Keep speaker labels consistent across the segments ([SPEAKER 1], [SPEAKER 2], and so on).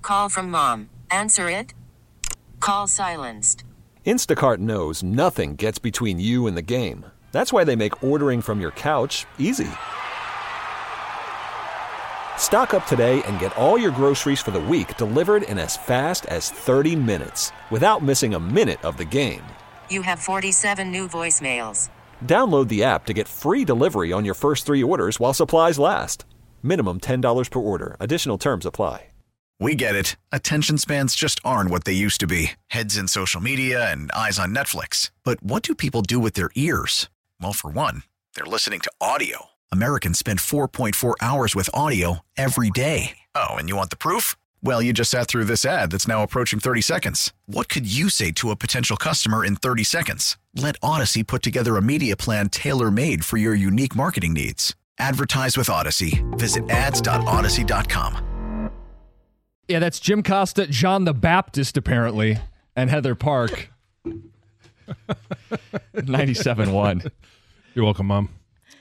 [SPEAKER 1] Call from mom. Answer it. Call silenced.
[SPEAKER 2] Instacart knows nothing gets between you and the game. That's why they make ordering from your couch easy. Stock up today and get all your groceries for the week delivered in as fast as 30 minutes without missing a minute of the game.
[SPEAKER 1] You have 47 new voicemails.
[SPEAKER 2] Download the app to get free delivery on your first 3 orders while supplies last. Minimum $10 per order. Additional terms apply.
[SPEAKER 3] We get it. Attention spans just aren't what they used to be. Heads in social media and eyes on Netflix. But what do people do with their ears? Well, for one, they're listening to audio. Americans spend 4.4 hours with audio every day. Oh, and you want the proof? Well, you just sat through this ad that's now approaching 30 seconds. What could you say to a potential customer in 30 seconds? Let Odyssey put together a media plan tailor-made for your unique marketing needs. Advertise with Odyssey. Visit ads.odyssey.com.
[SPEAKER 4] Yeah, that's Jim Costa, John the Baptist, apparently, and Heather Park. 97.1.
[SPEAKER 5] You're welcome, Mom.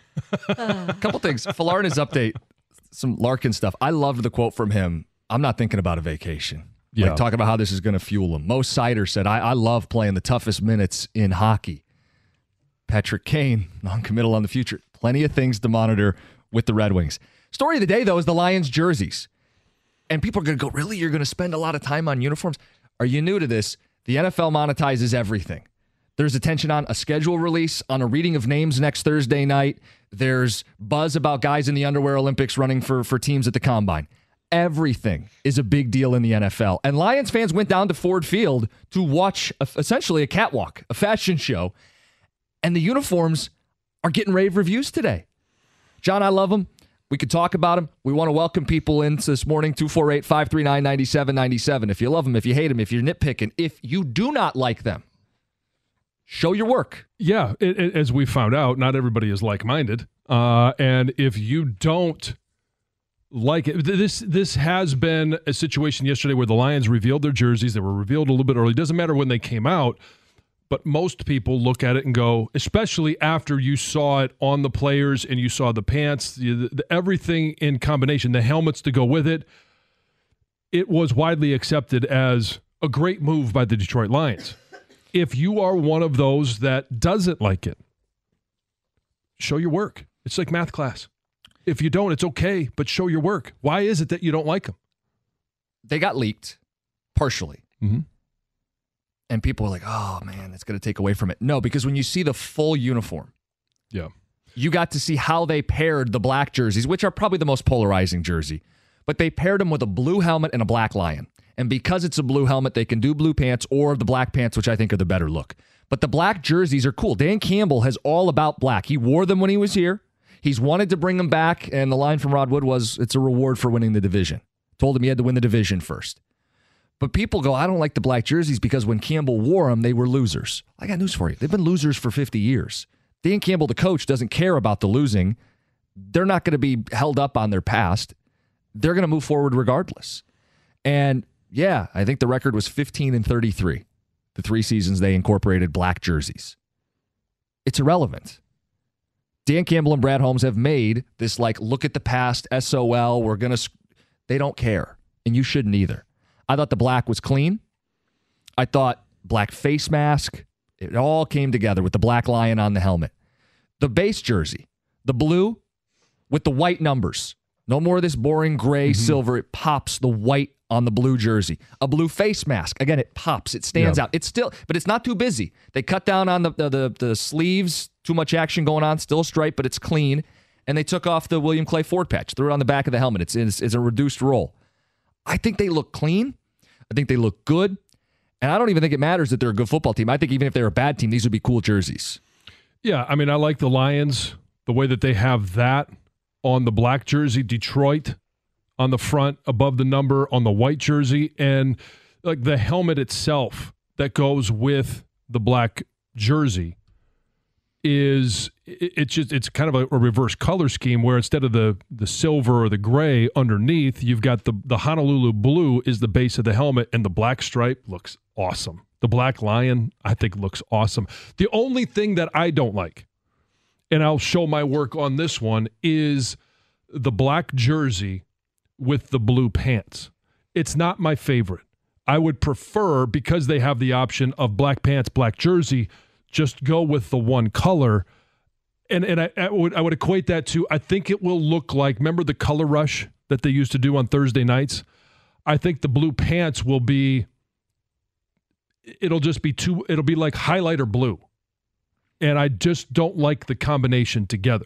[SPEAKER 4] A couple things. Falarna's update, some Larkin stuff. I loved the quote from him. I'm not thinking about a vacation.
[SPEAKER 5] Yeah.
[SPEAKER 4] Like, talking about how this is going to fuel him. Mo Sider said, I love playing the toughest minutes in hockey. Patrick Kane, non-committal on the future. Plenty of things to monitor with the Red Wings. Story of the day, though, is the Lions jerseys. And people are going to go, really? You're going to spend a lot of time on uniforms? Are you new to this? The NFL monetizes everything. There's attention on a schedule release, on a reading of names next Thursday night. There's buzz about guys in the underwear Olympics running for teams at the Combine. Everything is a big deal in the NFL. And Lions fans went down to Ford Field to watch essentially a catwalk, a fashion show. And the uniforms are getting rave reviews today. John, I love them. We could talk about them. We want to welcome people in this morning, 248-539-9797. If you love them, if you hate them, if you're nitpicking, if you do not like them, show your work.
[SPEAKER 5] Yeah, as we found out, not everybody is like-minded. And if you don't like it, this has been a situation yesterday where the Lions revealed their jerseys. They were revealed a little bit early. It doesn't matter when they came out. But most people look at it and go, especially after you saw it on the players and you saw the pants, everything in combination, the helmets to go with it, it was widely accepted as a great move by the Detroit Lions. If you are one of those that doesn't like it, show your work. It's like math class. If you don't, it's okay, but show your work. Why is it that you don't like them?
[SPEAKER 4] They got leaked, partially.
[SPEAKER 5] Mm-hmm.
[SPEAKER 4] And people were like, oh, man, that's going to take away from it. No, because when you see the full uniform,
[SPEAKER 5] yeah,
[SPEAKER 4] you got to see how they paired the black jerseys, which are probably the most polarizing jersey. But they paired them with a blue helmet and a black lion. And because it's a blue helmet, they can do blue pants or the black pants, which I think are the better look. But the black jerseys are cool. Dan Campbell has all about black. He wore them when he was here. He's wanted to bring them back. And the line from Rod Wood was, it's a reward for winning the division. Told him he had to win the division first. But people go, I don't like the black jerseys because when Campbell wore them, they were losers. I got news for you. They've been losers for 50 years. Dan Campbell, the coach, doesn't care about the losing. They're not going to be held up on their past. They're going to move forward regardless. And yeah, I think the record was 15-33. The 3 seasons they incorporated black jerseys. It's irrelevant. Dan Campbell and Brad Holmes have made this like, look at the past, SOL, we're going to... They don't care. And you shouldn't either. I thought the black was clean. I thought black face mask. It all came together with the black lion on the helmet. The base jersey, the blue with the white numbers. No more of this boring gray, silver. It pops the white on the blue jersey. A blue face mask. Again, it pops. It stands out. It's still, but it's not too busy. They cut down on the sleeves. Too much action going on. Still a stripe, but it's clean. And they took off the William Clay Ford patch. Threw it on the back of the helmet. It's a reduced roll. I think they look clean. I think they look good. And I don't even think it matters that they're a good football team. I think even if they're a bad team, these would be cool jerseys.
[SPEAKER 5] Yeah, I mean, I like the Lions, the way that they have that on the black jersey, Detroit on the front, above the number on the white jersey, and like the helmet itself that goes with the black jersey it's kind of a reverse color scheme where instead of the silver or the gray underneath, you've got the Honolulu blue is the base of the helmet, and the black stripe looks awesome. The black lion, I think, looks awesome. The only thing that I don't like, and I'll show my work on this one, is the black jersey with the blue pants. It's not my favorite. I would prefer, because they have the option of black pants, black jersey, just go with the one color. And I would equate that to, I think it will look like, remember the color rush that they used to do on Thursday nights? I think the blue pants will be, it'll be like highlighter blue. And I just don't like the combination together.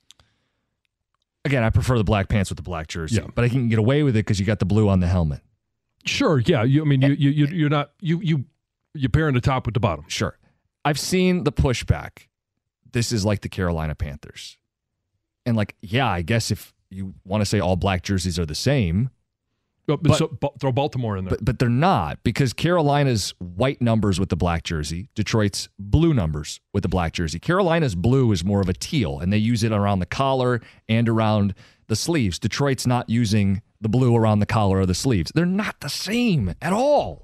[SPEAKER 4] Again, I prefer the black pants with the black jersey,
[SPEAKER 5] Yeah.
[SPEAKER 4] but I can get away with it because you got the blue on the helmet.
[SPEAKER 5] Sure, yeah. You're not pairing the top with the bottom.
[SPEAKER 4] Sure. I've seen the pushback. This is like the Carolina Panthers. And I guess if you want to say all black jerseys are the same.
[SPEAKER 5] Throw Baltimore in there.
[SPEAKER 4] But they're not, because Carolina's white numbers with the black jersey, Detroit's blue numbers with the black jersey. Carolina's blue is more of a teal, and they use it around the collar and around the sleeves. Detroit's not using the blue around the collar or the sleeves. They're not the same at all.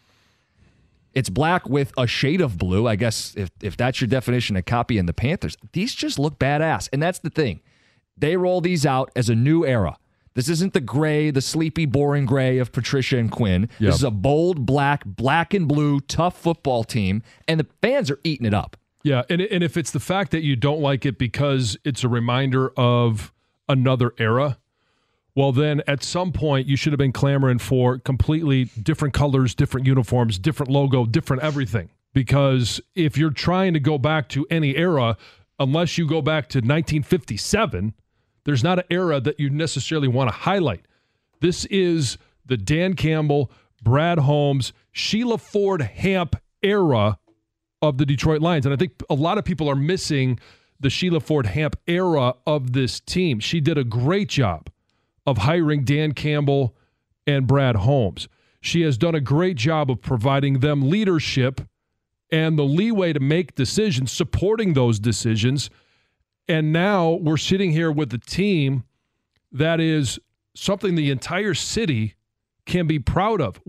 [SPEAKER 4] It's black with a shade of blue. I guess if that's your definition of copying the Panthers, these just look badass. And that's the thing. They roll these out as a new era. This isn't the gray, the sleepy, boring gray of Patricia and Quinn. Yep. This is a bold, black and blue, tough football team, and the fans are eating it up.
[SPEAKER 5] Yeah, and if it's the fact that you don't like it because it's a reminder of another era, well, then at some point you should have been clamoring for completely different colors, different uniforms, different logo, different everything. Because if you're trying to go back to any era, unless you go back to 1957, there's not an era that you necessarily want to highlight. This is the Dan Campbell, Brad Holmes, Sheila Ford Hamp era of the Detroit Lions. And I think a lot of people are missing the Sheila Ford Hamp era of this team. She did a great job of hiring Dan Campbell and Brad Holmes. She has done a great job of providing them leadership and the leeway to make decisions, supporting those decisions. And now we're sitting here with a team that is something the entire city can be proud of.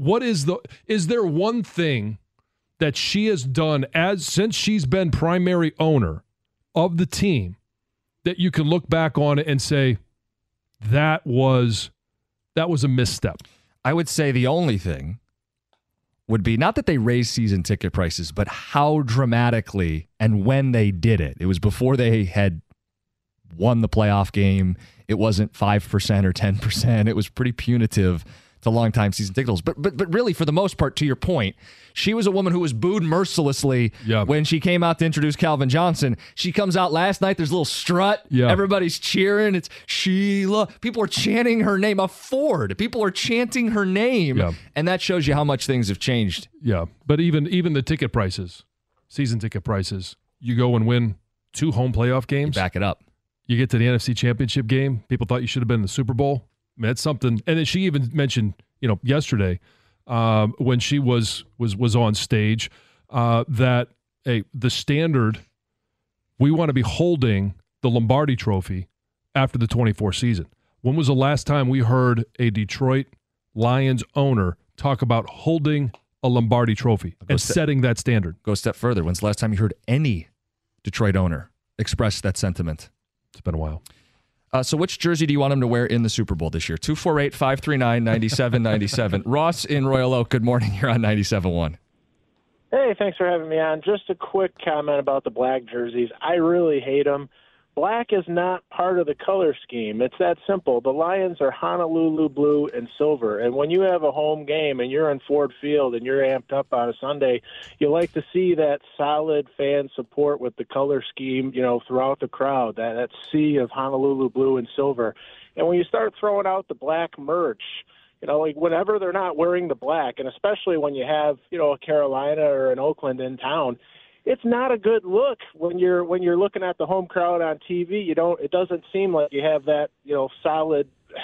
[SPEAKER 5] Is there one thing that she has done since she's been primary owner of the team that you can look back on it and say, that was a misstep?
[SPEAKER 4] I would say the only thing would be not that they raised season ticket prices, but how dramatically and when they did it. It was before they had won the playoff game. It wasn't 5% or 10%. It was pretty punitive to longtime season ticket holders. But really, for the most part, to your point, she was a woman who was booed mercilessly when she came out to introduce Calvin Johnson. She comes out last night. There's a little strut. Yeah. Everybody's cheering. It's Sheila. People are chanting her name. A Ford. People are chanting her name. Yeah. And that shows you how much things have changed.
[SPEAKER 5] Yeah. But even the ticket prices, season ticket prices, you go and win 2 home playoff games.
[SPEAKER 4] You back it up.
[SPEAKER 5] You get to the NFC Championship game. People thought you should have been in the Super Bowl. I mean, that's something. And then she even mentioned, yesterday when she was on stage that the standard, we want to be holding the Lombardi Trophy after the 24 season. When was the last time we heard a Detroit Lions owner talk about holding a Lombardi Trophy and setting that standard?
[SPEAKER 4] Go a step further. When's the last time you heard any Detroit owner express that sentiment?
[SPEAKER 5] It's been a while.
[SPEAKER 4] So which jersey do you want him to wear in the Super Bowl this year? 248-539-9797. Ross in Royal Oak, good morning. You're on 97.1.
[SPEAKER 6] Hey, thanks for having me on. Just a quick comment about the black jerseys. I really hate them. Black is not part of the color scheme. It's that simple. The Lions are Honolulu blue and silver. And when you have a home game and you're in Ford Field and you're amped up on a Sunday, you like to see that solid fan support with the color scheme, throughout the crowd, that sea of Honolulu blue and silver. And when you start throwing out the black merch, whenever they're not wearing the black, and especially when you have, a Carolina or an Oakland in town, it's not a good look when you're looking at the home crowd on TV. It doesn't seem like you have that, solid,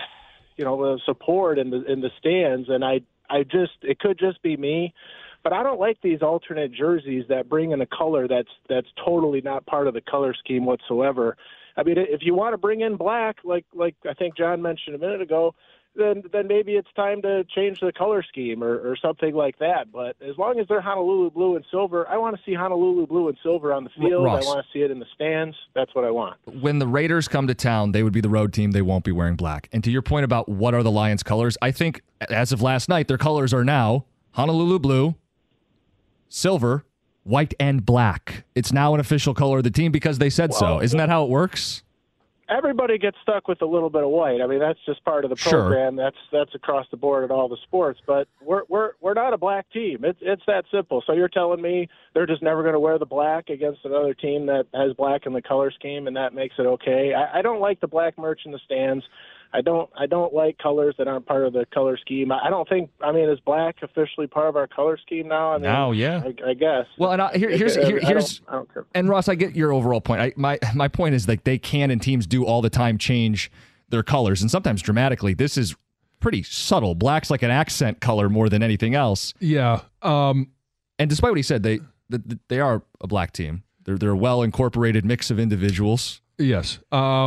[SPEAKER 6] support in the stands. And it could just be me, but I don't like these alternate jerseys that bring in a color that's totally not part of the color scheme whatsoever. I mean, if you want to bring in black, like I think John mentioned a minute ago, then maybe it's time to change the color scheme or something like that. But as long as they're Honolulu blue and silver, I want to see Honolulu blue and silver on the field.
[SPEAKER 4] Ross,
[SPEAKER 6] I want to see it in the stands. That's what I want.
[SPEAKER 4] When the Raiders come to town, they would be the road team. They won't be wearing black. And to your point about what are the Lions' colors, I think as of last night, their colors are now Honolulu blue, silver, white, and black. It's now an official color of the team because they said so. Isn't that how it works?
[SPEAKER 6] Everybody gets stuck with a little bit of white. I mean, that's just part of the program.
[SPEAKER 4] Sure.
[SPEAKER 6] That's across the board at all the sports. But we're not a black team. It's that simple. So you're telling me they're just never going to wear the black against another team that has black in the color scheme, and that makes it okay? I don't like the black merch in the stands. I don't like colors that aren't part of the color scheme. I don't think. I mean, is black officially part of our color scheme now? I mean,
[SPEAKER 4] now, yeah.
[SPEAKER 6] I guess.
[SPEAKER 4] Well, and here's
[SPEAKER 6] I don't care.
[SPEAKER 4] And Ross, I get your overall point. My point is like they can and teams do all the time change their colors, and sometimes dramatically. This is pretty subtle. Black's like an accent color more than anything else.
[SPEAKER 5] Yeah.
[SPEAKER 4] And despite what he said, they are a black team. They're a well incorporated mix of individuals.
[SPEAKER 5] Yes.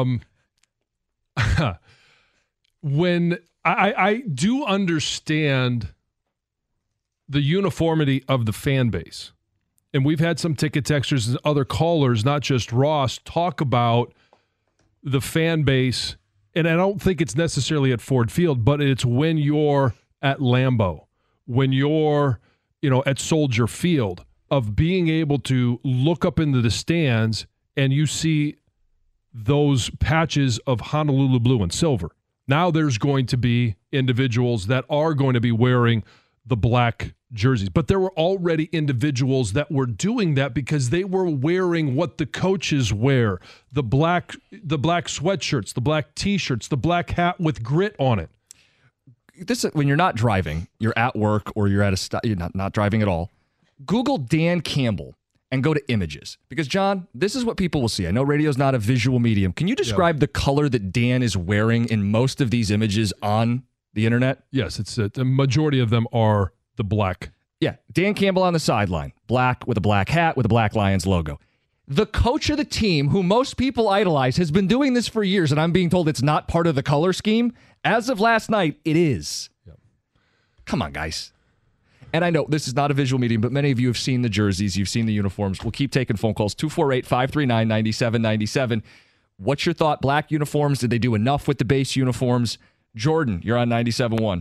[SPEAKER 5] When I do understand the uniformity of the fan base, and we've had some ticket texters and other callers, not just Ross, talk about the fan base, and I don't think it's necessarily at Ford Field, but it's when you're at Lambeau, when you're, at Soldier Field, of being able to look up into the stands and you see those patches of Honolulu blue and silver. Now there's going to be individuals that are going to be wearing the black jerseys. But there were already individuals that were doing that because they were wearing what the coaches wear, the black sweatshirts, the black T-shirts, the black hat with grit on it.
[SPEAKER 4] This when you're not driving, you're at work or you're at you're not driving at all. Google Dan Campbell and go to images. Because, John, this is what people will see. I know radio's not a visual medium. Can you describe the color that Dan is wearing in most of these images on the internet?
[SPEAKER 5] Yes, it's the majority of them are the black.
[SPEAKER 4] Yeah, Dan Campbell on the sideline, black with a black hat with a Black Lions logo. The coach of the team, who most people idolize, has been doing this for years, and I'm being told it's not part of the color scheme. As of last night, it is. Yep. Come on, guys. And I know this is not a visual medium, but many of you have seen the jerseys. You've seen the uniforms. We'll keep taking phone calls. 248-539-9797. What's your thought? Black uniforms, did they do enough with the base uniforms? Jordan, you're on 97.1.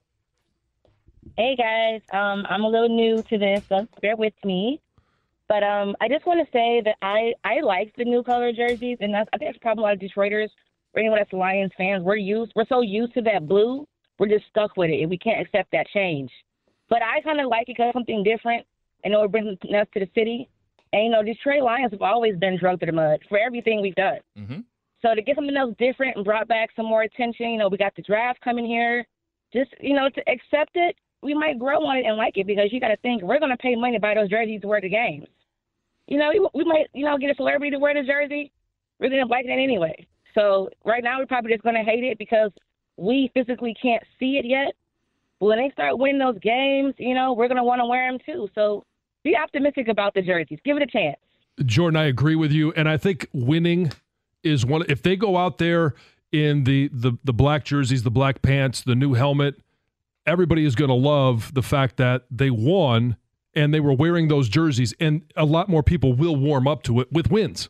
[SPEAKER 7] Hey, guys. I'm a little new to this, so bear with me. But I just want to say that I like the new color jerseys, and I think that's a problem with a lot of Detroiters or anyone that's Lions fans. We're so used to that blue, we're just stuck with it, and we can't accept that change. But I kind of like it because it's something different. I know it brings us to the city. And, Detroit Lions have always been drugged through the mud for everything we've done. Mm-hmm. So to get something else different and brought back some more attention, we got the draft coming here. Just, to accept it, we might grow on it and like it because you got to think we're going to pay money to buy those jerseys to wear the games. We might, get a celebrity to wear the jersey. We're going to like that anyway. So right now we're probably just going to hate it because we physically can't see it yet. When they start winning those games, we're going to want to wear them too. So be optimistic about the jerseys. Give it a chance.
[SPEAKER 5] Jordan, I agree with you. And I think winning is one. If they go out there in the black jerseys, the black pants, the new helmet, everybody is going to love the fact that they won and they were wearing those jerseys. And a lot more people will warm up to it with wins.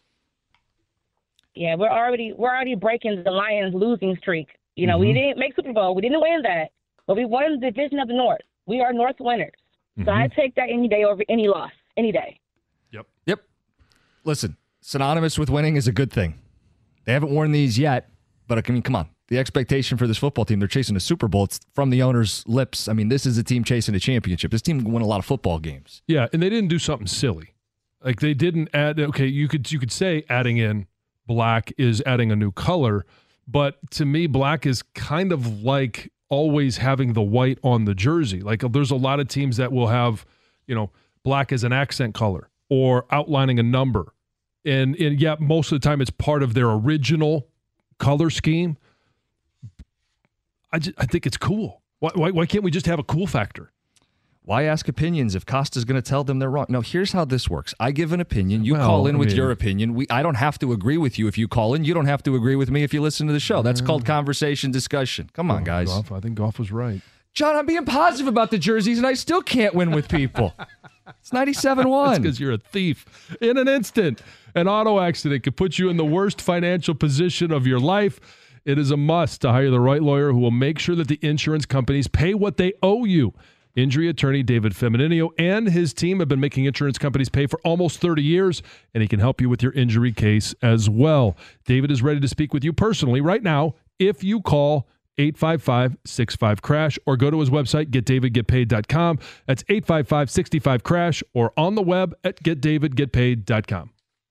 [SPEAKER 7] Yeah, we're already breaking the Lions losing streak. We didn't make Super Bowl. We didn't win that. But we won the Division of the North. We are North winners. So I take that any day over any loss, any day.
[SPEAKER 4] Yep. Listen, synonymous with winning is a good thing. They haven't worn these yet, but come on. The expectation for this football team, they're chasing a Super Bowl. It's from the owner's lips. I mean, this is a team chasing a championship. This team won a lot of football games.
[SPEAKER 5] Yeah, and they didn't do something silly. Like they didn't add, okay, you could say adding in black is adding a new color, but to me, black is kind of like always having the white on the jersey. Like there's a lot of teams that will have, black as an accent color or outlining a number. And yeah, most of the time it's part of their original color scheme. I think it's cool. Why can't we just have a cool factor?
[SPEAKER 4] Why ask opinions if Costa's going to tell them they're wrong? No, here's how this works. I give an opinion. You call in with your opinion. I don't have to agree with you if you call in. You don't have to agree with me if you listen to the show. That's called conversation discussion. Come on, guys.
[SPEAKER 5] Goff, I think Goff was right.
[SPEAKER 4] John, I'm being positive about the jerseys, and I still can't win with people. It's 97-1.
[SPEAKER 5] That's because you're a thief. In an instant, an auto accident could put you in the worst financial position of your life. It is a must to hire the right lawyer who will make sure that the insurance companies pay what they owe you. Injury attorney David Femininio and his team have been making insurance companies pay for almost 30 years, and he can help you with your injury case as well. David is ready to speak with you personally right now if you call 855-65-CRASH or go to his website, getdavidgetpaid.com. That's 855-65-CRASH or on the web at getdavidgetpaid.com.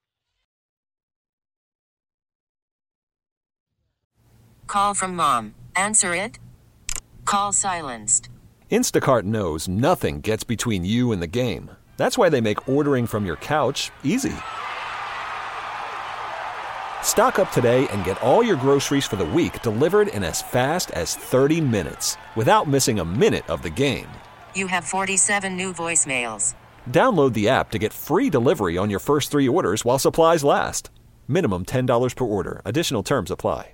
[SPEAKER 1] Call from mom. Answer it. Call silenced.
[SPEAKER 2] Instacart knows nothing gets between you and the game. That's why they make ordering from your couch easy. Stock up today and get all your groceries for the week delivered in as fast as 30 minutes without missing a minute of the game.
[SPEAKER 1] You have 47 new voicemails.
[SPEAKER 2] Download the app to get free delivery on your first 3 orders while supplies last. Minimum $10 per order. Additional terms apply.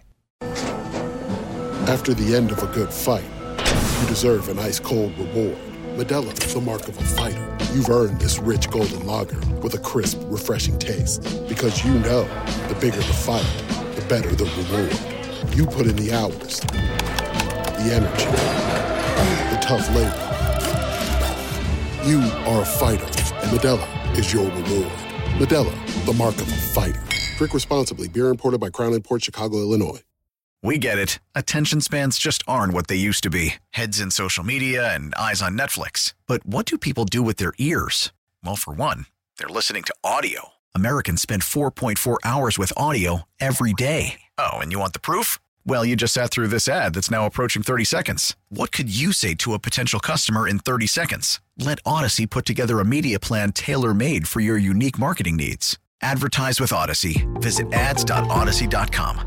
[SPEAKER 8] After the end of a good fight, you deserve an ice-cold reward. Modelo is the mark of a fighter. You've earned this rich golden lager with a crisp, refreshing taste. Because you know, the bigger the fight, the better the reward. You put in the hours, the energy, the tough labor. You are a fighter, and Modelo is your reward. Modelo, the mark of a fighter. Drink responsibly. Beer imported by Crown Imports, Chicago, Illinois.
[SPEAKER 3] We get it. Attention spans just aren't what they used to be. Heads in social media and eyes on Netflix. But what do people do with their ears? Well, for one, they're listening to audio. Americans spend 4.4 hours with audio every day. Oh, and you want the proof? Well, you just sat through this ad that's now approaching 30 seconds. What could you say to a potential customer in 30 seconds? Let Odyssey put together a media plan tailor-made for your unique marketing needs. Advertise with Odyssey. Visit ads.odyssey.com.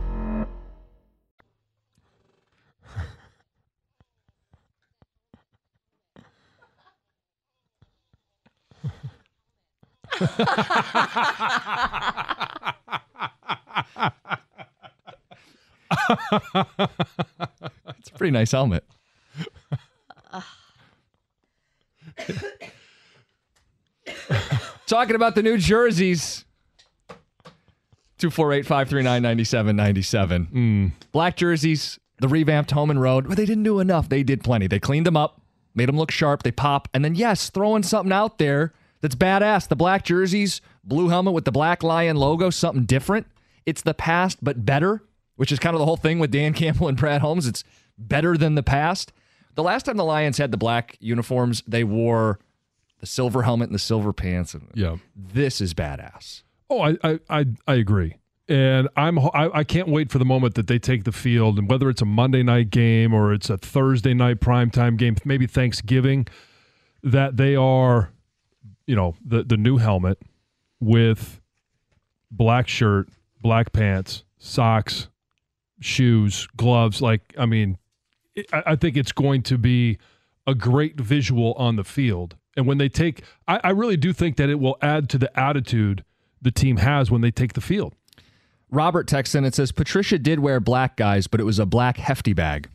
[SPEAKER 4] It's a pretty nice helmet. Talking about the new jerseys. 248-539-9797. Black jerseys, the revamped home and road. Well, they didn't do enough. They did plenty. They cleaned them up, made them look sharp. They pop. And then, yes, throwing something out there that's badass. The black jerseys, blue helmet with the black lion logo, something different. It's the past, but better, which is kind of the whole thing with Dan Campbell and Brad Holmes. It's better than the past. The last time the Lions had the black uniforms, they wore the silver helmet and the silver pants.
[SPEAKER 5] Yeah.
[SPEAKER 4] This is badass.
[SPEAKER 5] Oh, I agree. And I can't wait for the moment that they take the field, and whether it's a Monday night game or it's a Thursday night primetime game, maybe Thanksgiving, that they are, the new helmet with black shirt, black pants, socks, shoes, gloves. I think it's going to be a great visual on the field. And when they take, I really do think that it will add to the attitude the team has when they take the field.
[SPEAKER 4] Robert texts in, it says, Patricia did wear black, guys, but it was a black hefty bag.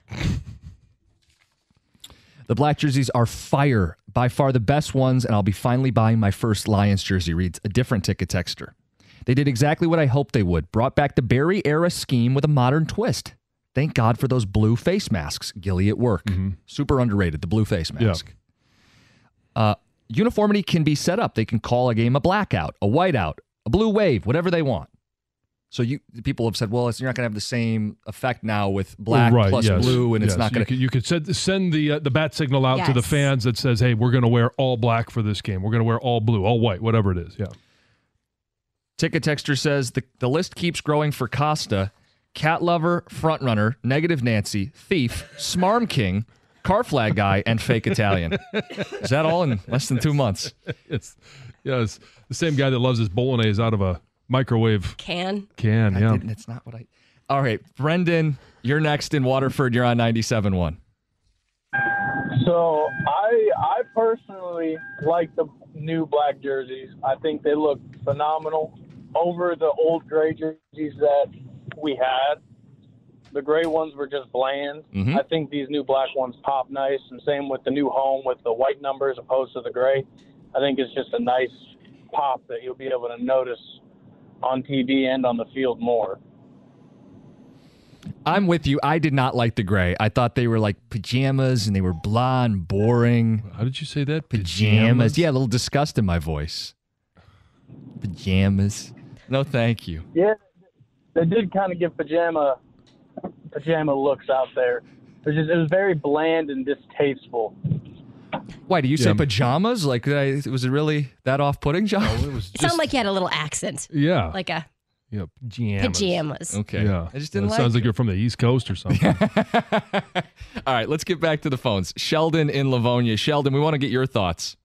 [SPEAKER 4] The black jerseys are fire, by far the best ones, and I'll be finally buying my first Lions jersey, reads a different ticket texter. They did exactly what I hoped they would, brought back the Barry-era scheme with a modern twist. Thank God for those blue face masks, Gilly at work. Mm-hmm. Super underrated, the blue face mask. Yeah. Uniformity can be set up. They can call a game a blackout, a whiteout, a blue wave, whatever they want. So people have said, well, you're not going to have the same effect now with black plus blue, and it's not going to.
[SPEAKER 5] You could send the bat signal out to the fans that says, hey, we're going to wear all black for this game. We're going to wear all blue, all white, whatever it is. Yeah.
[SPEAKER 4] Ticket texter says the list keeps growing for Costa. Cat lover, front runner, negative Nancy, thief, smarm king, car flag guy, and fake Italian. Is that all in less than 2 months?
[SPEAKER 5] It's the same guy that loves his bolognese out of a microwave can. Yeah.
[SPEAKER 4] It's not what I. All right, Brendan, you're next in Waterford. You're on 97.1.
[SPEAKER 9] So I personally like the new black jerseys. I think they look phenomenal over the old gray jerseys that we had. The gray ones were just bland.
[SPEAKER 4] Mm-hmm.
[SPEAKER 9] I think these new black ones pop nice, and same with the new home with the white numbers opposed to the gray. I think it's just a nice pop that you'll be able to notice on TV and on the field more.
[SPEAKER 4] I'm with you. I did not like the gray. I thought they were like pajamas and they were blah and boring.
[SPEAKER 5] How did you say that?
[SPEAKER 4] Pajamas. Yeah, a little disgust in my voice. Pajamas. No, thank you.
[SPEAKER 9] Yeah, they did kind of give pajama looks out there. It was very bland and distasteful.
[SPEAKER 4] Why, do you say pajamas? Like, was it really that off-putting, John?
[SPEAKER 5] No, it
[SPEAKER 10] sounded like you had a little accent.
[SPEAKER 5] Yeah.
[SPEAKER 10] Like a
[SPEAKER 5] pajamas.
[SPEAKER 4] Okay.
[SPEAKER 5] Yeah.
[SPEAKER 4] I just didn't
[SPEAKER 5] Sounds like you're from the East Coast or something.
[SPEAKER 4] All right, let's get back to the phones. Sheldon in Livonia. Sheldon, we want to get your thoughts.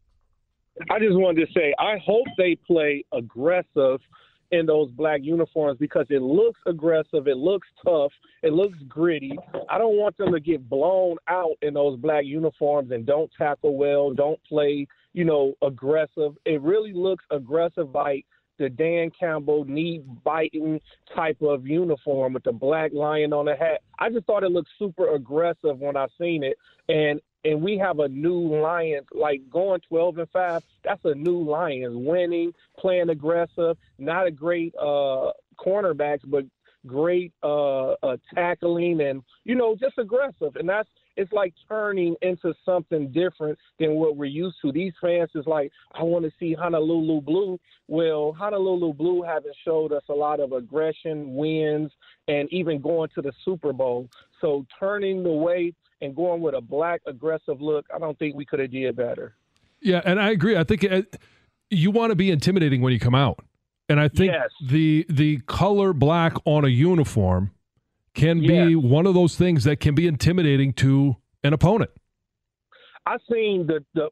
[SPEAKER 6] I just wanted to say, I hope they play aggressive in those black uniforms because it looks aggressive, it looks tough, it looks gritty. I don't want them to get blown out in those black uniforms and don't tackle well, don't play, aggressive. It really looks aggressive, like the Dan Campbell knee-biting type of uniform with the black lion on the hat. I just thought it looked super aggressive when I seen it, and we have a new Lions, like going 12-5. That's a new Lions, winning, playing aggressive, not a great cornerbacks, but great tackling and, just aggressive. And it's like turning into something different than what we're used to. These fans is like, I want to see Honolulu Blue. Well, Honolulu Blue haven't showed us a lot of aggression, wins, and even going to the Super Bowl. So turning away and going with a black aggressive look, I don't think we could have did better.
[SPEAKER 5] Yeah, and I agree. I think you want to be intimidating when you come out. And I think the color black on a uniform can be one of those things that can be intimidating to an opponent.
[SPEAKER 6] I seen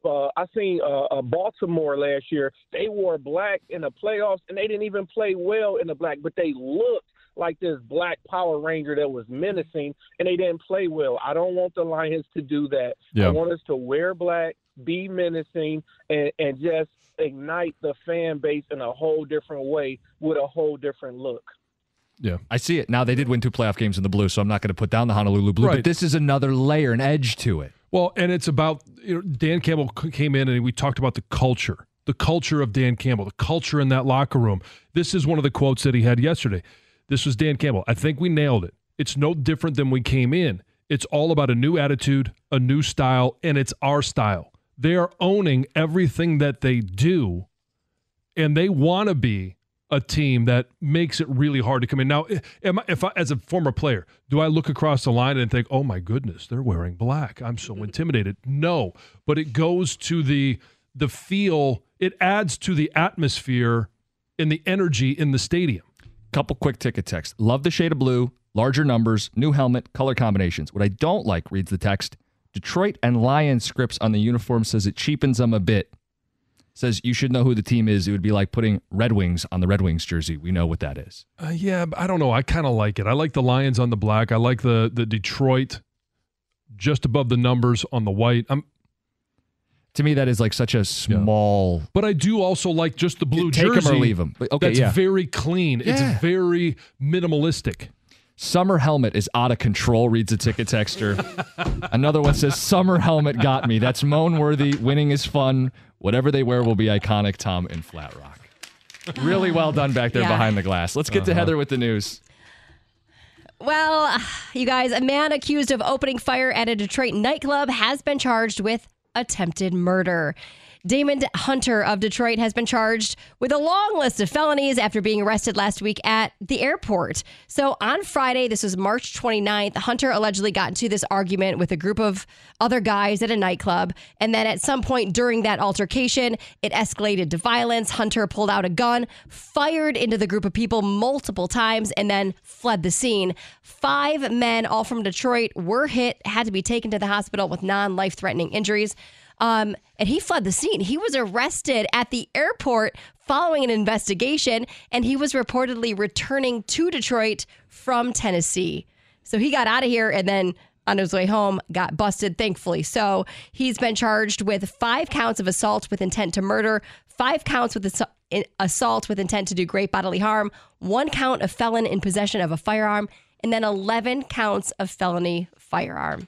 [SPEAKER 6] Baltimore last year. They wore black in the playoffs, and they didn't even play well in the black, but they looked like this black Power Ranger that was menacing, and they didn't play well. I don't want the Lions to do that.
[SPEAKER 5] Yeah.
[SPEAKER 6] I want us to wear black, be menacing, and just ignite the fan base in a whole different way with a whole different look.
[SPEAKER 4] Yeah, I see it. Now, they did win 2 playoff games in the blue, so I'm not going to put down the Honolulu Blue, but this is another layer, an edge to it.
[SPEAKER 5] Well, and it's about, Dan Campbell came in and we talked about the culture of Dan Campbell, the culture in that locker room. This is one of the quotes that he had yesterday. This was Dan Campbell. I think we nailed it. It's no different than we came in. It's all about a new attitude, a new style, and it's our style. They are owning everything that they do, and they want to be a team that makes it really hard to come in. Now, if I, as a former player, do I look across the line and think, oh my goodness, they're wearing black, I'm so intimidated? No, but it goes to the feel, it adds to the atmosphere and the energy in the stadium.
[SPEAKER 4] Couple quick ticket texts. Love the shade of blue, larger numbers, new helmet, color combinations. What I don't like, reads the text, Detroit and Lions scripts on the uniform says it cheapens them a bit. Says you should know who the team is. It would be like putting Red Wings on the Red Wings jersey. We know what that is.
[SPEAKER 5] Yeah, I don't know. I kind of like it. I like the Lions on the black. I like the Detroit just above the numbers on the white.
[SPEAKER 4] To me, that is like such a small.
[SPEAKER 5] But I do also like just the blue
[SPEAKER 4] Take
[SPEAKER 5] jersey.
[SPEAKER 4] them or leave them. Okay,
[SPEAKER 5] that's very clean.
[SPEAKER 4] Yeah.
[SPEAKER 5] It's very minimalistic.
[SPEAKER 4] Summer helmet is out of control, reads a ticket texter. Another one says, summer helmet got me. That's moan-worthy. Winning is fun. Whatever they wear will be iconic, Tom in Flat Rock. Really well done back there behind the glass. Let's get to Heather with the news.
[SPEAKER 10] Well, you guys, a man accused of opening fire at a Detroit nightclub has been charged with attempted murder. Damon Hunter of Detroit has been charged with a long list of felonies after being arrested last week at the airport. So on Friday, this was March 29th, Hunter allegedly got into this argument with a group of other guys at a nightclub. And then at some point during that altercation, it escalated to violence. Hunter pulled out a gun, fired into the group of people multiple times, and then fled the scene. 5 men, all from Detroit, were hit, had to be taken to the hospital with non-life-threatening injuries. And he fled the scene. He was arrested at the airport following an investigation, and he was reportedly returning to Detroit from Tennessee. So he got out of here and then on his way home, got busted, thankfully. So he's been charged with 5 counts of assault with intent to murder, 5 counts with assault with intent to do great bodily harm, 1 count of felon in possession of a firearm, and then 11 counts of felony firearm.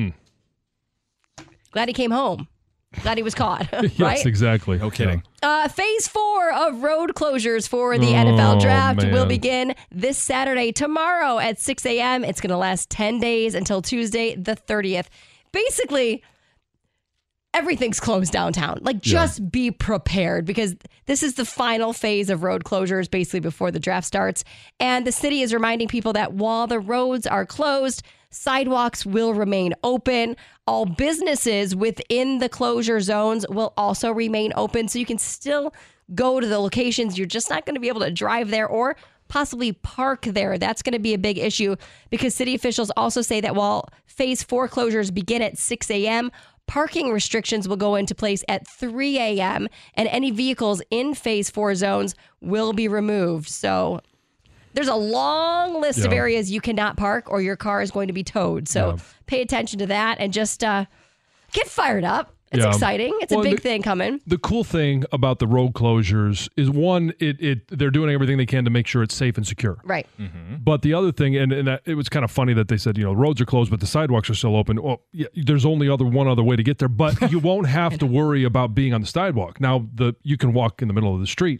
[SPEAKER 10] Glad he came home. Glad he was caught, right?
[SPEAKER 5] Yes, exactly.
[SPEAKER 4] No kidding.
[SPEAKER 10] Phase 4 of road closures for the NFL draft will begin this Saturday, tomorrow at 6 a.m. It's going to last 10 days until Tuesday, the 30th. Basically, everything's closed downtown. Just be prepared because this is the final phase of road closures basically before the draft starts. And the city is reminding people that while the roads are closed, sidewalks will remain open. All businesses within the closure zones will also remain open. So you can still go to the locations. You're just not going to be able to drive there or possibly park there. That's going to be a big issue because city officials also say that while phase 4 closures begin at 6 a.m., parking restrictions will go into place at 3 a.m. and any vehicles in phase 4 zones will be removed. So there's a long list of areas you cannot park or your car is going to be towed. So pay attention to that and just get fired up. It's exciting. It's a big thing coming.
[SPEAKER 5] The cool thing about the road closures is, one, they're doing everything they can to make sure it's safe and secure.
[SPEAKER 10] Right.
[SPEAKER 5] Mm-hmm. But the other thing, and it was kind of funny that they said, the roads are closed, but the sidewalks are still open. Well, yeah, there's only one other way to get there, but you won't have to worry about being on the sidewalk. Now, you can walk in the middle of the street.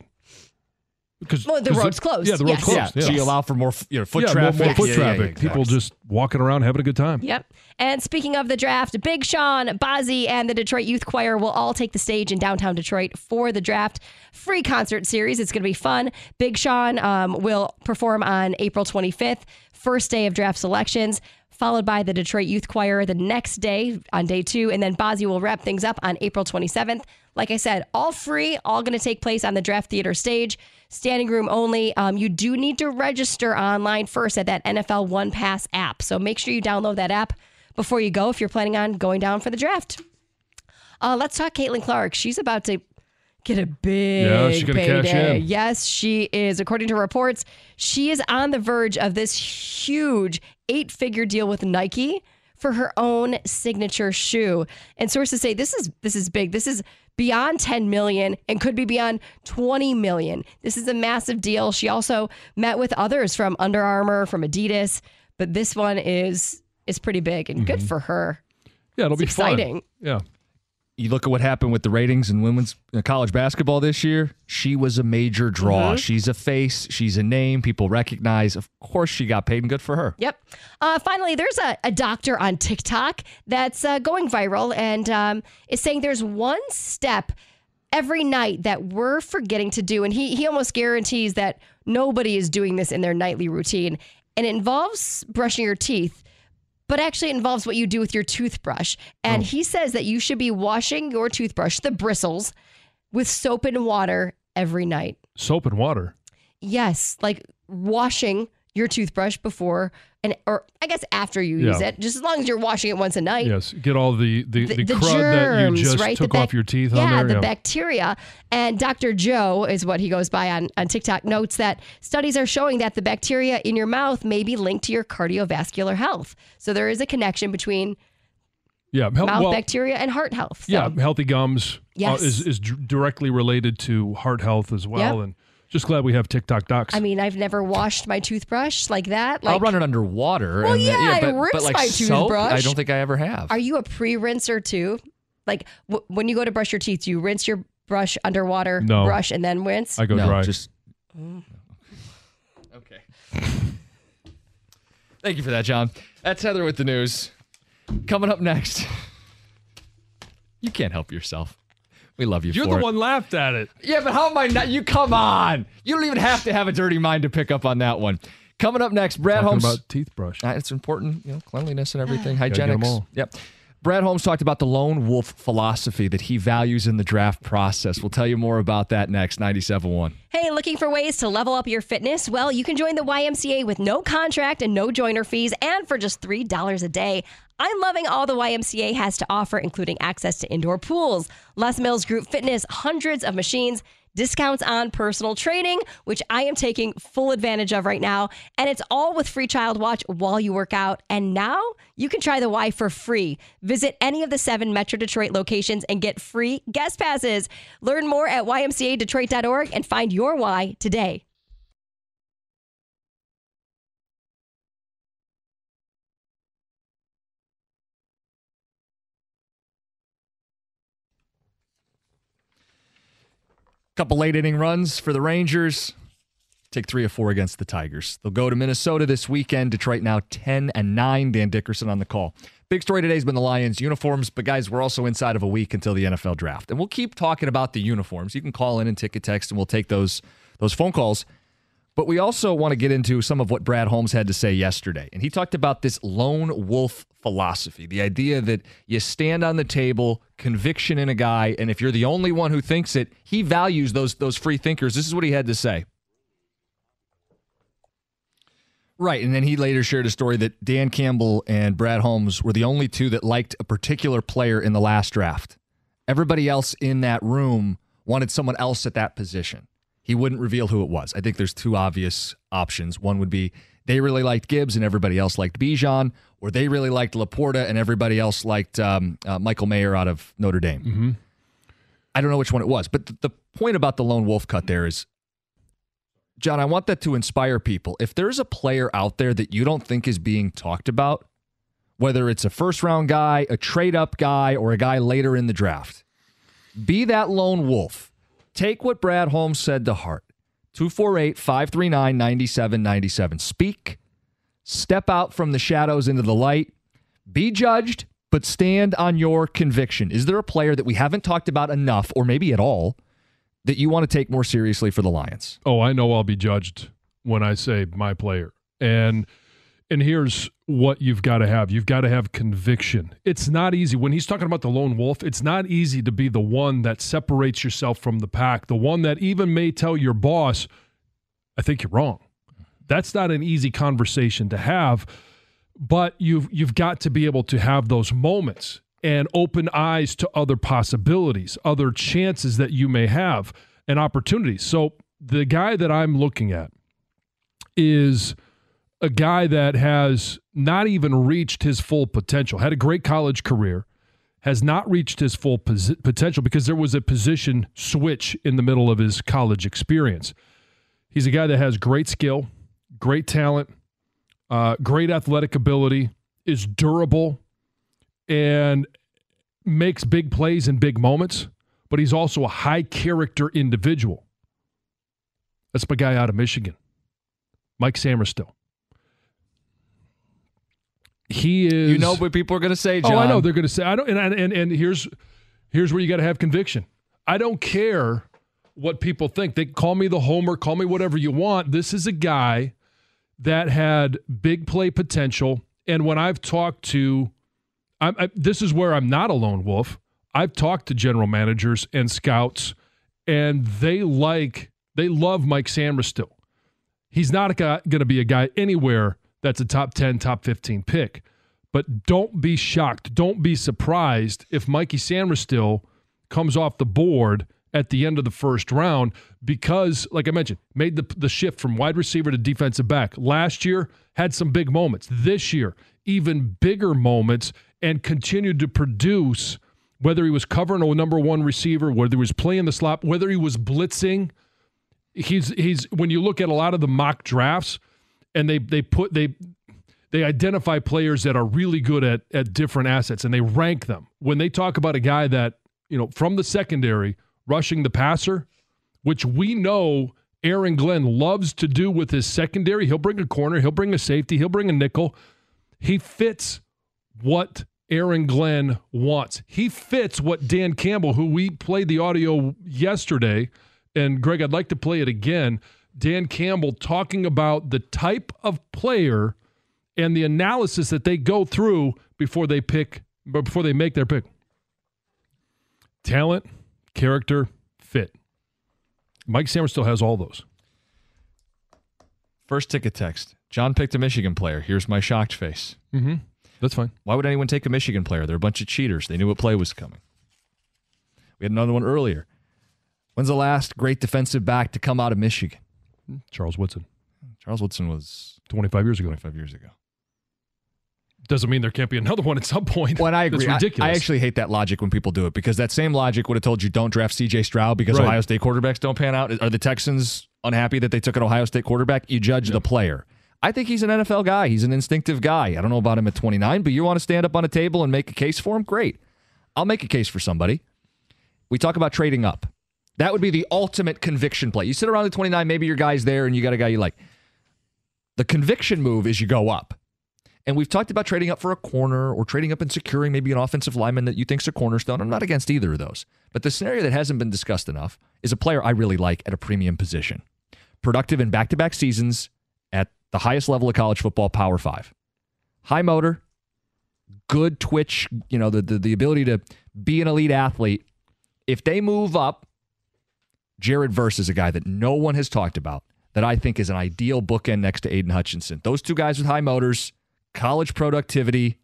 [SPEAKER 10] The road's closed.
[SPEAKER 5] Yeah, the road's closed.
[SPEAKER 4] Yeah. So you allow for more foot traffic.
[SPEAKER 5] More foot traffic.
[SPEAKER 4] Exactly.
[SPEAKER 5] People just walking around having a good time.
[SPEAKER 10] Yep. And speaking of the draft, Big Sean, Bozzy, and the Detroit Youth Choir will all take the stage in downtown Detroit for the draft free concert series. It's going to be fun. Big Sean will perform on April 25th, first day of draft selections, followed by the Detroit Youth Choir the next day on day 2. And then Bozzy will wrap things up on April 27th. Like I said, all free, all going to take place on the Draft Theater stage. Standing room only. You do need to register online first at that NFL One Pass app. So make sure you download that app before you go if you're planning on going down for the draft. Let's talk Caitlin Clark. She's about to get a big
[SPEAKER 5] she's gonna
[SPEAKER 10] payday.
[SPEAKER 5] cash in.
[SPEAKER 10] Yes, she is. According to reports, she is on the verge of this huge 8-figure deal with Nike for her own signature shoe. And sources say this is big. This is beyond 10 million and could be beyond 20 million. This is a massive deal. She also met with others from Under Armour, from Adidas, but this one is pretty big and good for her.
[SPEAKER 5] Yeah, it'll be
[SPEAKER 10] exciting.
[SPEAKER 5] Fun. Yeah.
[SPEAKER 4] You look at what happened with the ratings in women's college basketball this year. She was a major draw.
[SPEAKER 10] Mm-hmm.
[SPEAKER 4] She's a face. She's a name people recognize. Of course, she got paid, and good for her.
[SPEAKER 10] Yep. Finally, there's a doctor on TikTok that's going viral and is saying there's one step every night that we're forgetting to do. And he almost guarantees that nobody is doing this in their nightly routine. And it involves brushing your teeth. But actually it involves what you do with your toothbrush. And he says that you should be washing your toothbrush, the bristles, with soap and water every night.
[SPEAKER 5] Soap and water?
[SPEAKER 10] Yes, like washing your toothbrush before or I guess after you use it, just as long as you're washing it once a night.
[SPEAKER 5] Yes, get all the crud
[SPEAKER 10] germs,
[SPEAKER 5] that you just
[SPEAKER 10] right?
[SPEAKER 5] took off your teeth on there.
[SPEAKER 10] The bacteria. And Dr. Joe is what he goes by on TikTok, notes that studies are showing that the bacteria in your mouth may be linked to your cardiovascular health. So there is a connection between mouth bacteria and heart health. So.
[SPEAKER 5] Yeah, healthy gums is directly related to heart health as well.
[SPEAKER 10] Yep.
[SPEAKER 5] And just glad we have TikTok docs.
[SPEAKER 10] I mean, I've never washed my toothbrush like that.
[SPEAKER 4] I'll run it under water.
[SPEAKER 10] Well,
[SPEAKER 4] I
[SPEAKER 10] rinse
[SPEAKER 4] like
[SPEAKER 10] my
[SPEAKER 4] soap,
[SPEAKER 10] toothbrush.
[SPEAKER 4] I don't think I ever have.
[SPEAKER 10] Are you a pre-rinser too? Like when you go to brush your teeth, you rinse your brush underwater, brush, and then rinse?
[SPEAKER 5] I go dry.
[SPEAKER 4] Okay. Thank you for that, John. That's Heather with the news. Coming up next. You can't help yourself. We love you
[SPEAKER 5] You're
[SPEAKER 4] for
[SPEAKER 5] the
[SPEAKER 4] it.
[SPEAKER 5] one laughed at it.
[SPEAKER 4] Yeah, but how am I not? You come on. You don't even have to have a dirty mind to pick up on that one. Coming up next, Brad
[SPEAKER 5] Talking
[SPEAKER 4] Holmes.
[SPEAKER 5] about teeth brush.
[SPEAKER 4] It's important, cleanliness and everything,
[SPEAKER 5] Gotta get 'em
[SPEAKER 4] hygienics.
[SPEAKER 5] all.
[SPEAKER 4] Yep. Brad Holmes talked about the lone wolf philosophy that he values in the draft process. We'll tell you more about that next. 97.1.
[SPEAKER 10] Hey, looking for ways to level up your fitness? Well, you can join the YMCA with no contract and no joiner fees and for just $3 a day. I'm loving all the YMCA has to offer, including access to indoor pools, Les Mills Group Fitness, hundreds of machines, discounts on personal training, which I am taking full advantage of right now. And it's all with free Child Watch while you work out. And now you can try the Y for free. Visit any of the 7 Metro Detroit locations and get free guest passes. Learn more at ymcadetroit.org and find your Y today.
[SPEAKER 4] Couple late inning runs for the Rangers. Take 3 of 4 against the Tigers. They'll go to Minnesota this weekend. Detroit now 10-9. Dan Dickerson on the call. Big story today has been the Lions uniforms, but guys, we're also inside of a week until the NFL draft. And we'll keep talking about the uniforms. You can call in and ticket text, and we'll take those phone calls. But we also want to get into some of what Brad Holmes had to say yesterday. And he talked about this lone wolf philosophy, the idea that you stand on the table, conviction in a guy, and if you're the only one who thinks it, he values those free thinkers. This is what he had to say. Right, and then he later shared a story that Dan Campbell and Brad Holmes were the only two that liked a particular player in the last draft. Everybody else in that room wanted someone else at that position. He wouldn't reveal who it was. I think there's 2 obvious options. One would be they really liked Gibbs and everybody else liked Bijan, or they really liked Laporta and everybody else liked Michael Mayer out of Notre Dame.
[SPEAKER 5] Mm-hmm.
[SPEAKER 4] I don't know which one it was, but the point about the lone wolf cut there is, John, I want that to inspire people. If there's a player out there that you don't think is being talked about, whether it's a first-round guy, a trade-up guy, or a guy later in the draft, be that lone wolf. Take what Brad Holmes said to heart. 248-539-9797. Speak. Step out from the shadows into the light. Be judged, but stand on your conviction. Is there a player that we haven't talked about enough, or maybe at all, that you want to take more seriously for the Lions?
[SPEAKER 5] Oh, I know I'll be judged when I say my player. And here's what you've got to have. You've got to have conviction. It's not easy. When he's talking about the lone wolf, it's not easy to be the one that separates yourself from the pack, the one that even may tell your boss, I think you're wrong. That's not an easy conversation to have, but you've got to be able to have those moments and open eyes to other possibilities, other chances that you may have, and opportunities. So the guy that I'm looking at is a guy that has not even reached his full potential, had a great college career, has not reached his full potential because there was a position switch in the middle of his college experience. He's a guy that has great skill, great talent, great athletic ability, is durable, and makes big plays in big moments, but he's also a high-character individual. That's my guy out of Michigan, Mike Sainristil. He is.
[SPEAKER 4] You know what people are going to say, John.
[SPEAKER 5] Oh, I know they're going to say. I don't. And here's where you got to have conviction. I don't care what people think. They call me the homer, call me whatever you want. This is a guy that had big play potential. And when I've talked to, this is where I'm not a lone wolf. I've talked to general managers and scouts, and they love Mike Sainristil. He's not going to be a guy anywhere that's a top 10, top 15 pick. But don't be shocked. Don't be surprised if Mikey Sainristil comes off the board at the end of the first round because, like I mentioned, made the shift from wide receiver to defensive back. Last year, had some big moments. This year, even bigger moments, and continued to produce, whether he was covering a number 1 receiver, whether he was playing the slot, whether he was blitzing. He's when you look at a lot of the mock drafts, and they identify players that are really good at different assets, and they rank them. When they talk about a guy that, from the secondary, rushing the passer, which we know Aaron Glenn loves to do with his secondary, he'll bring a corner, he'll bring a safety, he'll bring a nickel. He fits what Aaron Glenn wants. He fits what Dan Campbell, who we played the audio yesterday, and Greg, I'd like to play it again. Dan Campbell talking about the type of player and the analysis that they go through before they make their pick. Talent, character, fit. Mike Sainristil has all those.
[SPEAKER 4] First ticket text. John picked a Michigan player. Here's my shocked face.
[SPEAKER 5] Mm-hmm. That's fine.
[SPEAKER 4] Why would anyone take a Michigan player? They're a bunch of cheaters. They knew what play was coming. We had another one earlier. When's the last great defensive back to come out of Michigan?
[SPEAKER 5] Charles Woodson.
[SPEAKER 4] Charles Woodson was
[SPEAKER 5] 25 years ago.
[SPEAKER 4] 25 years ago.
[SPEAKER 5] Doesn't mean there can't be another one at some point.
[SPEAKER 4] Well, and I agree.
[SPEAKER 5] It's ridiculous.
[SPEAKER 4] I actually hate that logic when people do it, because that same logic would have told you don't draft C.J. Stroud because
[SPEAKER 5] Right.
[SPEAKER 4] Ohio State quarterbacks don't pan out. Are the Texans unhappy that they took an Ohio State quarterback? You judge the player. I think he's an NFL guy. He's an instinctive guy. I don't know about him at 29, but you want to stand up on a table and make a case for him? Great. I'll make a case for somebody. We talk about trading up. That would be the ultimate conviction play. You sit around at 29, maybe your guy's there and you got a guy you like. The conviction move is you go up. And we've talked about trading up for a corner or trading up and securing maybe an offensive lineman that you think's a cornerstone. I'm not against either of those. But the scenario that hasn't been discussed enough is a player I really like at a premium position. Productive in back-to-back seasons at the highest level of college football, Power 5. High motor, good twitch, the ability to be an elite athlete. If they move up, Jared Verse is a guy that no one has talked about that I think is an ideal bookend next to Aiden Hutchinson. Those two guys with high motors, college productivity,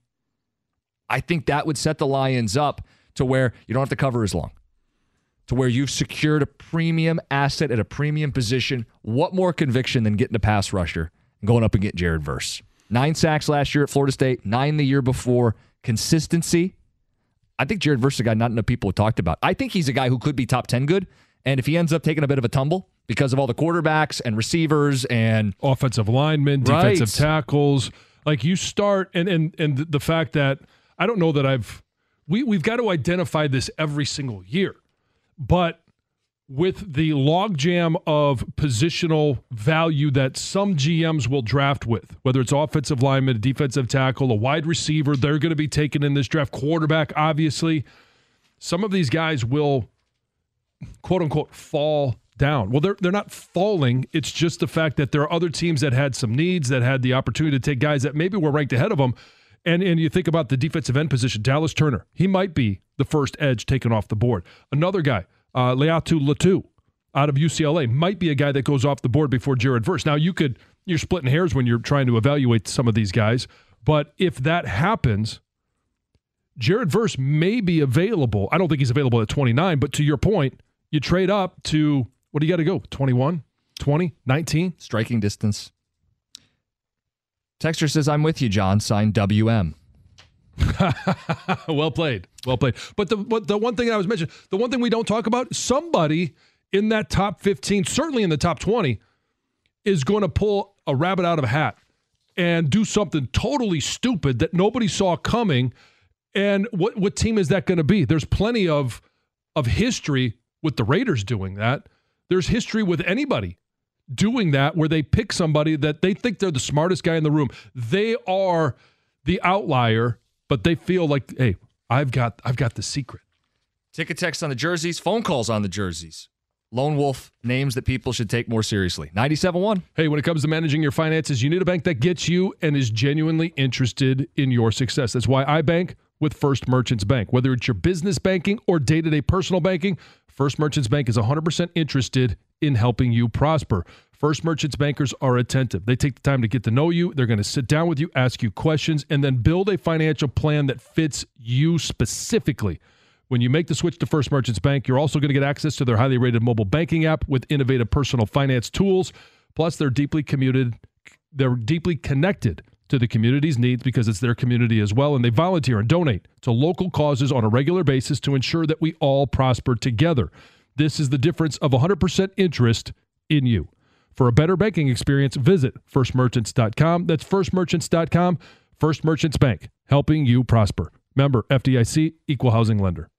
[SPEAKER 4] I think that would set the Lions up to where you don't have to cover as long, to where you've secured a premium asset at a premium position. What more conviction than getting a pass rusher and going up and getting Jared Verse? 9 sacks last year at Florida State, 9 the year before. Consistency. I think Jared Verse is a guy not enough people have talked about. I think he's a guy who could be top 10 good, and if he ends up taking a bit of a tumble because of all the quarterbacks and receivers and
[SPEAKER 5] offensive linemen, defensive tackles, like you start, and the fact that I don't know that we've got to identify this every single year, but with the logjam of positional value that some GMs will draft with, whether it's offensive lineman, a defensive tackle, a wide receiver, they're going to be taken in this draft, quarterback, obviously, some of these guys will, quote unquote, fall down. Well, they're not falling. It's just the fact that there are other teams that had some needs, that had the opportunity to take guys that maybe were ranked ahead of them. And you think about the defensive end position, Dallas Turner. He might be the first edge taken off the board. Another guy, Leatu Latu out of UCLA, might be a guy that goes off the board before Jared Verse. Now, you're splitting hairs when you're trying to evaluate some of these guys. But if that happens, Jared Verse may be available. I don't think he's available at 29, but to your point, you trade up to, what do you got to go? 21, 20, 19?
[SPEAKER 4] Striking distance. Texter says, I'm with you, John. Signed WM.
[SPEAKER 5] Well played. Well played. But the one thing I was mentioning, the one thing we don't talk about, somebody in that top 15, certainly in the top 20, is going to pull a rabbit out of a hat and do something totally stupid that nobody saw coming. And what team is that going to be? There's plenty of history with the Raiders doing that. There's history with anybody doing that, where they pick somebody that they think they're the smartest guy in the room. They are the outlier, but they feel like, hey, I've got the secret.
[SPEAKER 4] Ticket text on the jerseys, phone calls on the jerseys. Lone Wolf, names that people should take more seriously. 97.1.
[SPEAKER 5] Hey, when it comes to managing your finances, you need a bank that gets you and is genuinely interested in your success. That's why I bank with First Merchants Bank. Whether it's your business banking or day-to-day personal banking, First Merchants Bank is 100% interested in helping you prosper. First Merchants bankers are attentive. They take the time to get to know you. They're going to sit down with you, ask you questions, and then build a financial plan that fits you specifically. When you make the switch to First Merchants Bank, you're also going to get access to their highly rated mobile banking app with innovative personal finance tools. Plus, they're deeply connected to the community's needs because it's their community as well, and they volunteer and donate to local causes on a regular basis to ensure that we all prosper together. This is the difference of 100% interest in you. For a better banking experience, visit firstmerchants.com. That's firstmerchants.com. First Merchants Bank, helping you prosper. Member FDIC, equal housing lender.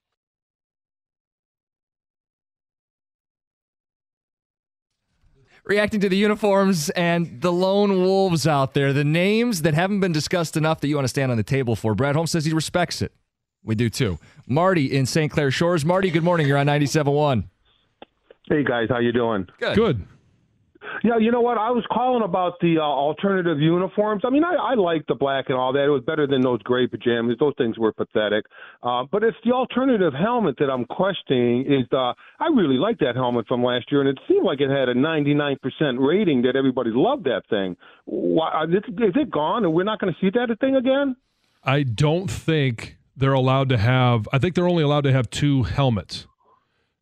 [SPEAKER 4] Reacting to the uniforms and the lone wolves out there, the names that haven't been discussed enough that you want to stand on the table for. Brad Holmes says he respects it. We do too. Marty in St. Clair Shores. Marty, good morning. You're on 97.1.
[SPEAKER 11] Hey, guys. How you doing?
[SPEAKER 5] Good.
[SPEAKER 11] Yeah, you know what? I was calling about the alternative uniforms. I mean, I like the black and all that. It was better than those gray pajamas. Those things were pathetic. But it's the alternative helmet that I'm questioning. I really like that helmet from last year, and it seemed like it had a 99% rating that everybody loved that thing. Why, is it gone, and we're not going to see that thing again?
[SPEAKER 5] I don't think they're allowed to have – I think they're only allowed to have 2 helmets.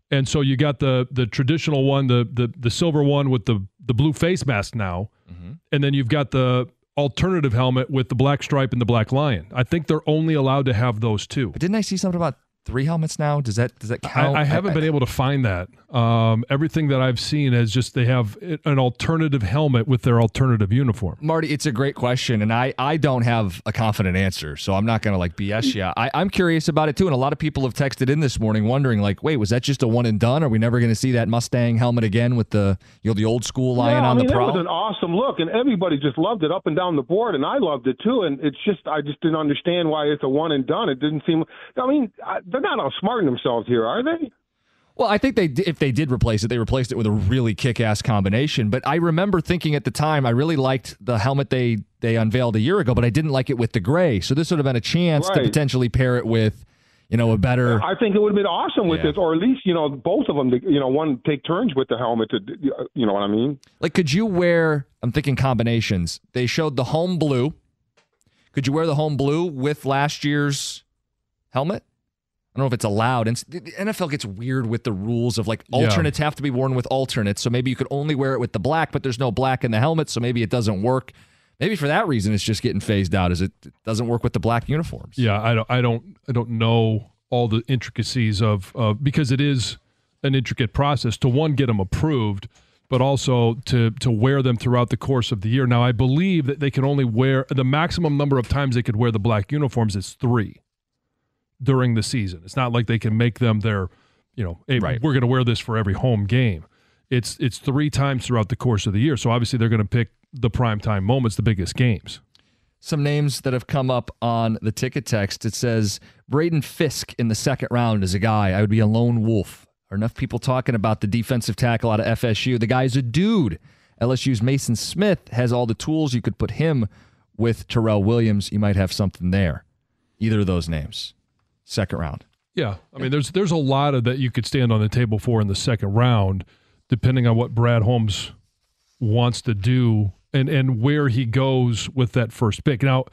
[SPEAKER 5] And so you got the traditional one, the silver one with the blue face mask now, and then you've got the alternative helmet with the black stripe and the black lion. I think they're only allowed to have those two.
[SPEAKER 4] But didn't I see something about 3 helmets now? Does that count?
[SPEAKER 5] I haven't been able to find that. Everything that I've seen is just they have an alternative helmet with their alternative uniform.
[SPEAKER 4] Marty, it's a great question, and I don't have a confident answer, so I'm not going to BS you. I'm curious about it too, and a lot of people have texted in this morning wondering wait, was that just a one and done? Are we never going to see that Mustang helmet again with the the old school lion on the prow?
[SPEAKER 11] It was an awesome look, and everybody just loved it up and down the board, and I loved it too. And it's just I just didn't understand why it's a one and done. It didn't seem. They're not outsmarting themselves here, are they?
[SPEAKER 4] Well, I think if they did replace it, they replaced it with a really kick-ass combination. But I remember thinking at the time, I really liked the helmet they unveiled a year ago, but I didn't like it with the gray. So this would have been a chance to potentially pair it with, a better.
[SPEAKER 11] I think it would have been awesome with this, or at least both of them. One take turns with the helmet. You know what I mean?
[SPEAKER 4] Could you wear? I'm thinking combinations. They showed the home blue. Could you wear the home blue with last year's helmet? I don't know if it's allowed. And the NFL gets weird with the rules of alternates have to be worn with alternates. So maybe you could only wear it with the black, but there's no black in the helmet. So maybe it doesn't work. Maybe for that reason, it's just getting phased out as it doesn't work with the black uniforms.
[SPEAKER 5] Yeah. I don't know all the intricacies of because it is an intricate process to get them approved, but also to wear them throughout the course of the year. Now, I believe that they can only wear the maximum number of times they could wear the black uniforms is 3. During the season. It's not like they can make them their, hey, we're going to wear this for every home game. It's 3 times throughout the course of the year. So obviously they're going to pick the primetime moments, the biggest games.
[SPEAKER 4] Some names that have come up on the ticket text. It says Braden Fisk in the second round is a guy. I would be a lone wolf. Are enough people talking about the defensive tackle out of FSU? The guy's a dude. LSU's Mason Smith has all the tools. You could put him with Terrell Williams. You might have something there. Either of those names. Second round.
[SPEAKER 5] Yeah. I mean, there's a lot of that you could stand on the table for in the second round, depending on what Brad Holmes wants to do and where he goes with that first pick. Now,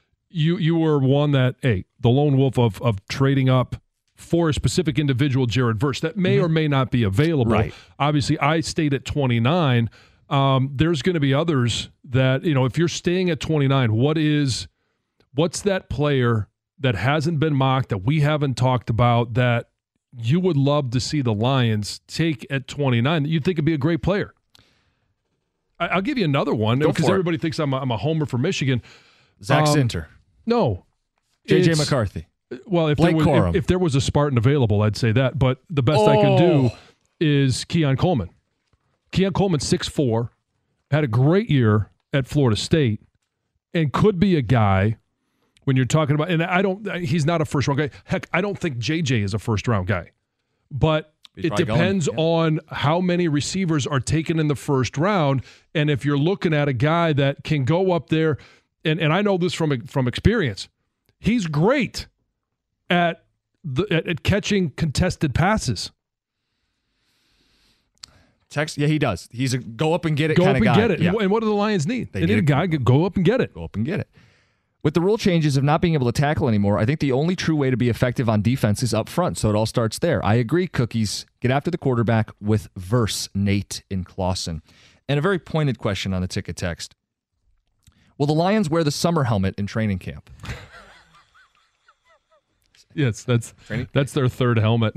[SPEAKER 5] you were one that, the lone wolf of trading up for a specific individual, Jared Verse, that may or may not be available.
[SPEAKER 4] Right.
[SPEAKER 5] Obviously, I stayed at 29. There's going to be others that, if you're staying at 29, what's that player that hasn't been mocked, that we haven't talked about, that you would love to see the Lions take at 29 that you'd think would be a great player? I'll give you another one because everybody thinks I'm a homer for Michigan.
[SPEAKER 4] Zach Sinter.
[SPEAKER 5] No.
[SPEAKER 4] J.J. McCarthy.
[SPEAKER 5] Well, if there was a Spartan available, I'd say that. But the best I can do is Keon Coleman. Keon Coleman, 6'4", had a great year at Florida State, and could be a guy when you're talking about, and he's not a first round guy. Heck, I don't think JJ is a first round guy, but it depends on how many receivers are taken in the first round. And if you're looking at a guy that can go up there, and I know this from experience, he's great at catching contested passes.
[SPEAKER 4] Yeah, he does. He's a go up and get it
[SPEAKER 5] kind
[SPEAKER 4] of guy.
[SPEAKER 5] Go up and get it.
[SPEAKER 4] Yeah.
[SPEAKER 5] And what do the Lions need? They need a guy to go up and get it.
[SPEAKER 4] Go up and get it. With the rule changes of not being able to tackle anymore, I think the only true way to be effective on defense is up front, so it all starts there. I agree, Cookies. Get after the quarterback with Verse, Nate in Clawson. And a very pointed question on the ticket text. Will the Lions wear the summer helmet in training camp?
[SPEAKER 5] Yes, that's their third helmet.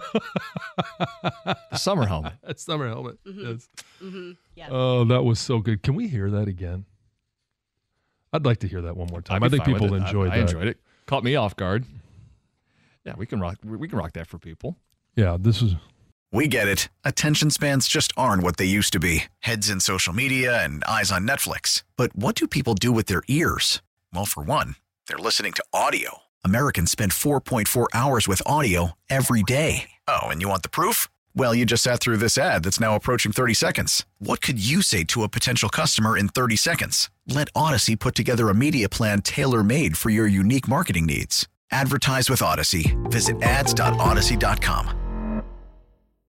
[SPEAKER 4] The summer helmet.
[SPEAKER 5] That's summer helmet.
[SPEAKER 10] Mm-hmm.
[SPEAKER 5] Yes.
[SPEAKER 10] Mm-hmm. Yeah.
[SPEAKER 5] Oh, that was so good. Can we hear that again? I'd like to hear that one more time. I think people enjoyed that.
[SPEAKER 4] I enjoyed it. Caught me off guard. Yeah, we can rock that for people.
[SPEAKER 5] Yeah, this is.
[SPEAKER 3] We get it. Attention spans just aren't what they used to be. Heads in social media and eyes on Netflix. But what do people do with their ears? Well, for one, they're listening to audio. Americans spend 4.4 hours with audio every day. Oh, and you want the proof? Well, you just sat through this ad that's now approaching 30 seconds. What could you say to a potential customer in 30 seconds? Let Odyssey put together a media plan tailor-made for your unique marketing needs. Advertise with Odyssey. Visit ads.odyssey.com.